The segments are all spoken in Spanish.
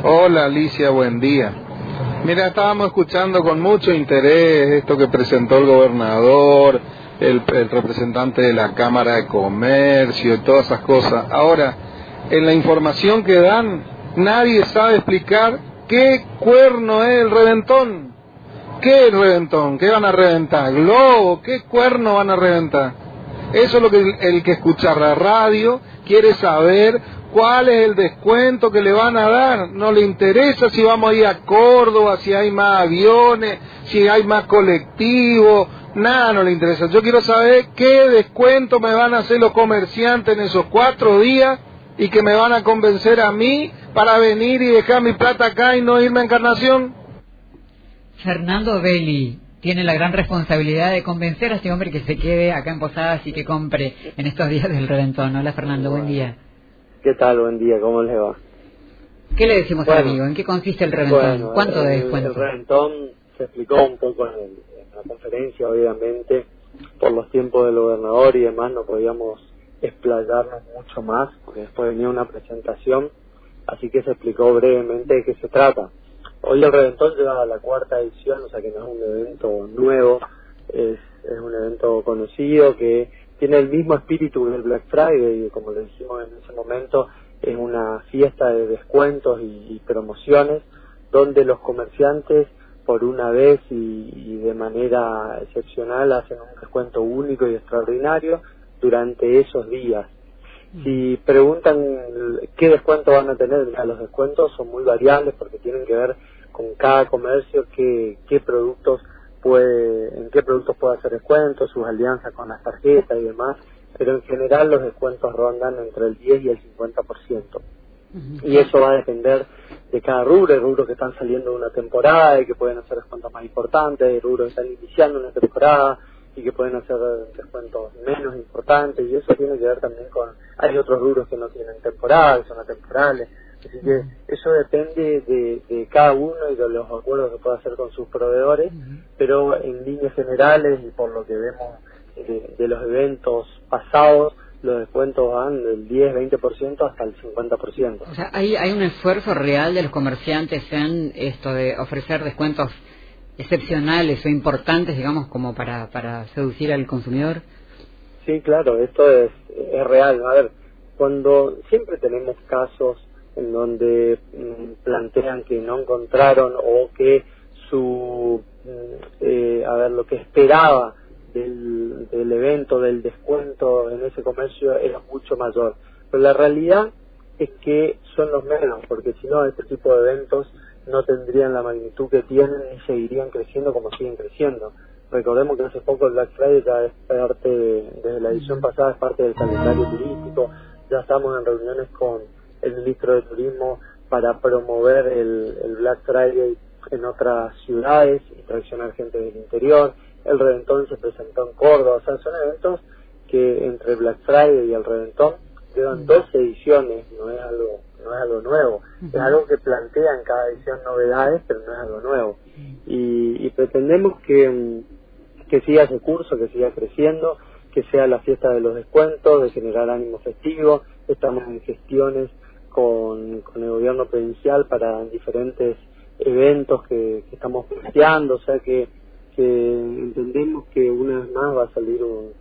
Hola Alicia, buen día. Mira, estábamos escuchando con mucho interés esto que presentó el gobernador, el representante de la Cámara de Comercio y todas esas cosas. Ahora, en la información que dan, nadie sabe explicar qué cuerno es el reventón. ¿Qué es el reventón? ¿Qué van a reventar? ¿Globo? ¿Qué cuerno van a reventar? Eso es lo que el que escucha la radio quiere saber. ¿Cuál es el descuento que le van a dar? No le interesa si vamos a ir a Córdoba, si hay más aviones, si hay más colectivos, nada no le interesa. Yo quiero saber qué descuento me van a hacer los comerciantes en esos 4 días y que me van a convencer a mí para venir y dejar mi plata acá y no irme a Encarnación. Fernando Belli tiene la gran responsabilidad de convencer a este hombre que se quede acá en Posadas y que compre en estos días del reventón. Hola Fernando, buen día. ¿Qué tal? Buen día, ¿cómo les va? ¿Qué le decimos al amigo? ¿En qué consiste el reventón? ¿Cuánto de descuento? El reventón se explicó un poco en la conferencia, obviamente, por los tiempos del gobernador y demás, no podíamos explayarnos mucho más, porque después venía una presentación, así que se explicó brevemente de qué se trata. Hoy el reventón lleva a la 4ª edición, o sea que no es un evento nuevo, es un evento conocido que tiene el mismo espíritu del Black Friday, y como le dijimos en ese momento, es una fiesta de descuentos y promociones, donde los comerciantes por una vez y de manera excepcional hacen un descuento único y extraordinario durante esos días. Si preguntan qué descuento van a tener, los descuentos son muy variables porque tienen que ver con cada comercio, en qué productos puede hacer descuentos, sus alianzas con las tarjetas y demás, pero en general los descuentos rondan entre el 10 y el 50%. Y eso va a depender de cada rubro. Hay rubros que están saliendo de una temporada y que pueden hacer descuentos más importantes, hay rubros que están iniciando una temporada y que pueden hacer descuentos menos importantes, y eso tiene que ver también con... Hay otros rubros que no tienen temporada, que son atemporales, así que eso depende de cada uno y de los acuerdos que pueda hacer con sus proveedores, pero en líneas generales y por lo que vemos de los eventos pasados, los descuentos van del 10-20% hasta el 50%. O sea, ¿hay un esfuerzo real de los comerciantes en esto de ofrecer descuentos excepcionales o importantes, digamos, como para seducir al consumidor? Sí, claro, esto es real. A ver, cuando siempre tenemos casos en donde plantean que no encontraron o que lo que esperaba del evento, del descuento en ese comercio era mucho mayor. Pero la realidad es que son los menos, porque si no, este tipo de eventos no tendrían la magnitud que tienen ni seguirían creciendo como siguen creciendo. Recordemos que hace poco el Black Friday ya es parte, desde la edición pasada, es parte del calendario turístico. Ya estamos en reuniones con el ministro de Turismo para promover el Black Friday en otras ciudades y traccionar gente del interior. El Reventón se presentó en Córdoba, o sea, son eventos que entre el Black Friday y el Reventón llevan 12 ediciones, no es algo nuevo, es algo que plantea en cada edición novedades, pero no es algo nuevo. Y pretendemos que siga ese curso, que siga creciendo, que sea la fiesta de los descuentos, de generar ánimo festivo. Estamos en gestiones con el gobierno provincial para diferentes eventos que estamos planteando, o sea que entendemos que una vez más va a salir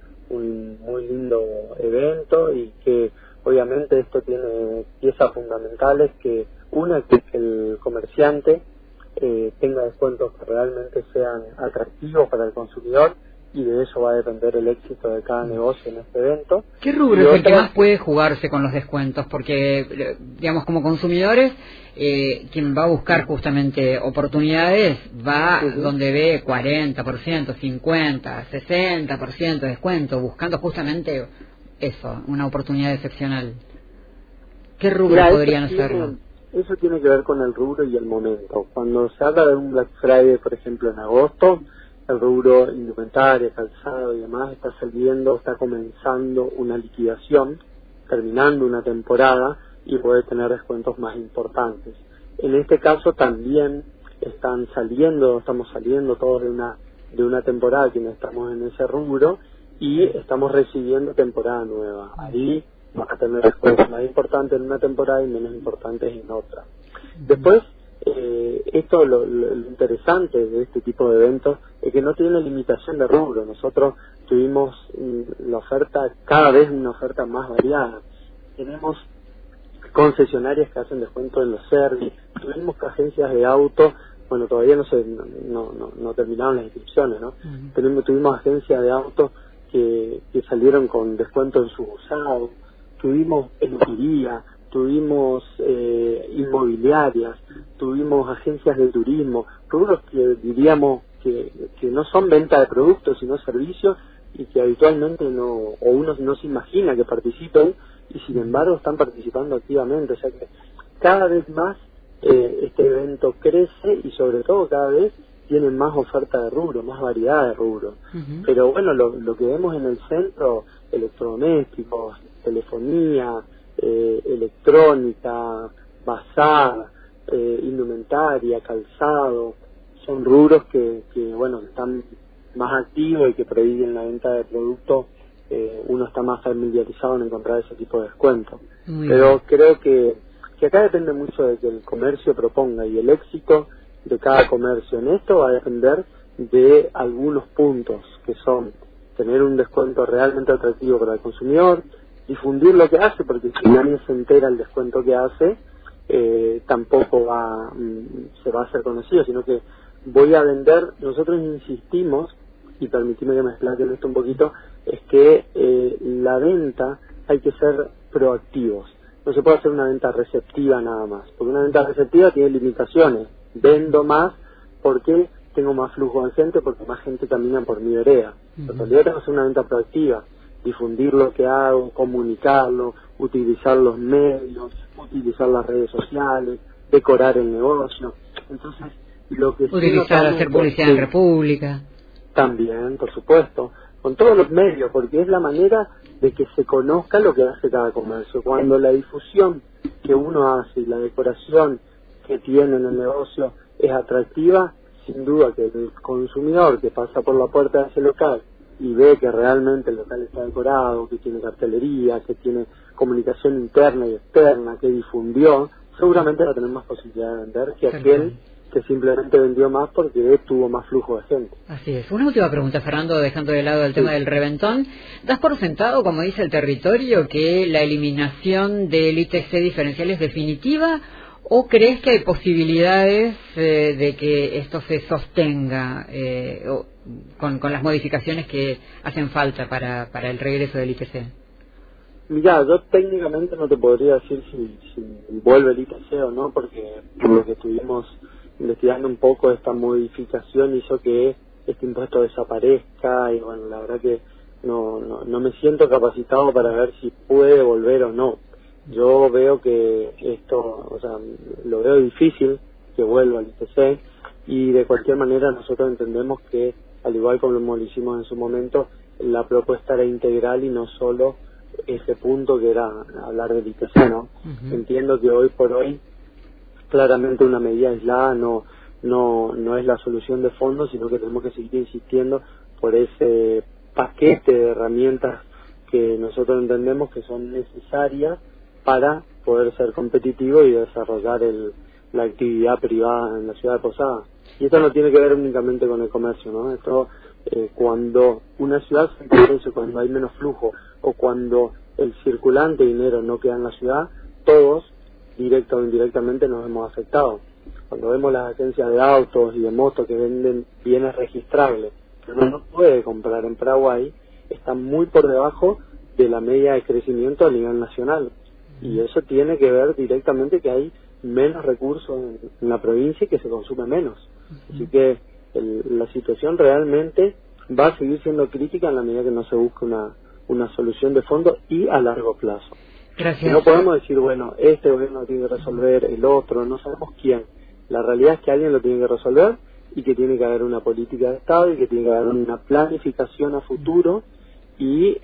un muy lindo evento, y que obviamente esto tiene piezas fundamentales, que el comerciante tenga descuentos que realmente sean atractivos para el consumidor, y de eso va a depender el éxito de cada negocio en este evento. ¿Qué rubro es el que más puede jugarse con los descuentos? Porque, digamos, como consumidores, quien va a buscar justamente oportunidades va donde ve 40%, 50%, 60% de descuento, buscando justamente eso, una oportunidad excepcional. ¿Qué rubro podrían hacerlo? Eso tiene que ver con el rubro y el momento. Cuando se habla de un Black Friday, por ejemplo, en agosto, el rubro indumentaria, calzado y demás está comenzando una liquidación, terminando una temporada, y puede tener descuentos más importantes. En este caso también estamos saliendo todos de una temporada que no estamos en ese rubro, y estamos recibiendo temporada nueva. Ahí van a tener descuentos más importantes en una temporada y menos importantes en otra. Después, esto lo interesante de este tipo de eventos es que no tiene limitación de rubro. Nosotros tuvimos la oferta, cada vez una oferta más variada. Tenemos concesionarias que hacen descuento en los servicios, tuvimos agencias de auto, bueno, todavía no terminaron las inscripciones, ¿no? Tuvimos agencias de autos que salieron con descuento en su usado, tuvimos peluquería, tuvimos inmobiliarias, tuvimos agencias de turismo, rubros que diríamos que no son venta de productos sino servicios y que habitualmente uno no se imagina que participen y sin embargo están participando activamente, o sea que cada vez más este evento crece y sobre todo cada vez tiene más oferta de rubro, más variedad de rubro. Pero bueno, lo que vemos en el centro, electrodomésticos, telefonía, electrónica, bazar, indumentaria, calzado, son rubros que bueno, están más activos y que prohíben la venta de productos. Uno está más familiarizado en encontrar ese tipo de descuentos. Pero creo que acá depende mucho de que el comercio proponga, y el éxito de cada comercio en esto va a depender de algunos puntos, que son tener un descuento realmente atractivo para el consumidor, difundir lo que hace, porque si nadie se entera el descuento que hace, tampoco se va a hacer conocido, sino que voy a vender. Nosotros insistimos, y permitime que me explique esto un poquito, es que la venta hay que ser proactivos. No se puede hacer una venta receptiva nada más, porque una venta receptiva tiene limitaciones. Vendo más porque tengo más flujo de gente, porque más gente camina por mi vereda. En realidad tengo que hacer una venta proactiva, difundir lo que hago, comunicarlo, utilizar los medios, utilizar las redes sociales, decorar el negocio. Entonces, lo que utilizar, hacer publicidad en República. También, por supuesto, con todos los medios, porque es la manera de que se conozca lo que hace cada comercio. Cuando la difusión que uno hace y la decoración que tiene en el negocio es atractiva, sin duda que el consumidor que pasa por la puerta de ese local y ve que realmente el local está decorado, que tiene cartelería, que tiene comunicación interna y externa, que difundió, seguramente va a tener más posibilidad de vender que aquel que simplemente vendió más porque tuvo más flujo de gente. Así es. Una última pregunta, Fernando, dejando de lado el tema del reventón. ¿Das por sentado, como dice el territorio, que la eliminación del ITC diferencial es definitiva, o crees que hay posibilidades de que esto se sostenga con las modificaciones que hacen falta para el regreso del ITC? Mirá, yo técnicamente no te podría decir si vuelve el ITC o no, porque por lo que estuvimos investigando un poco, esta modificación hizo que este impuesto desaparezca, y bueno, la verdad que no me siento capacitado para ver si puede volver o no. Yo veo que esto, o sea, lo veo difícil que vuelva al ITC, y de cualquier manera nosotros entendemos que, al igual como lo hicimos en su momento, la propuesta era integral y no solo ese punto que era hablar del ITC, ¿no? Entiendo que hoy por hoy claramente una medida aislada no es la solución de fondo, sino que tenemos que seguir insistiendo por ese paquete de herramientas que nosotros entendemos que son necesarias para poder ser competitivo y desarrollar la actividad privada en la ciudad de Posadas. Y esto no tiene que ver únicamente con el comercio, ¿no? Esto, cuando una ciudad se empobrece, cuando hay menos flujo, o cuando el circulante dinero no queda en la ciudad, todos, directa o indirectamente, nos hemos afectado. Cuando vemos las agencias de autos y de motos que venden bienes registrables, que uno no puede comprar en Paraguay, están muy por debajo de la media de crecimiento a nivel nacional. Y eso tiene que ver directamente que hay menos recursos en la provincia y que se consume menos. Así que la situación realmente va a seguir siendo crítica en la medida que no se busque una solución de fondo y a largo plazo. Gracias. No podemos decir, bueno, este gobierno lo tiene que resolver, el otro, no sabemos quién. La realidad es que alguien lo tiene que resolver, y que tiene que haber una política de Estado, y que tiene que haber una planificación a futuro y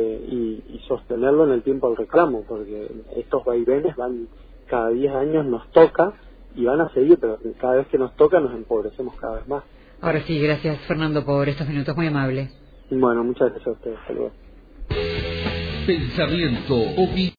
sostenerlo en el tiempo del reclamo, porque estos vaivenes van, cada 10 años nos toca y van a seguir, pero cada vez que nos toca nos empobrecemos cada vez más. Ahora sí, gracias Fernando por estos minutos, muy amable. Bueno, muchas gracias a ustedes. Hasta luego. Pensamiento, opinión.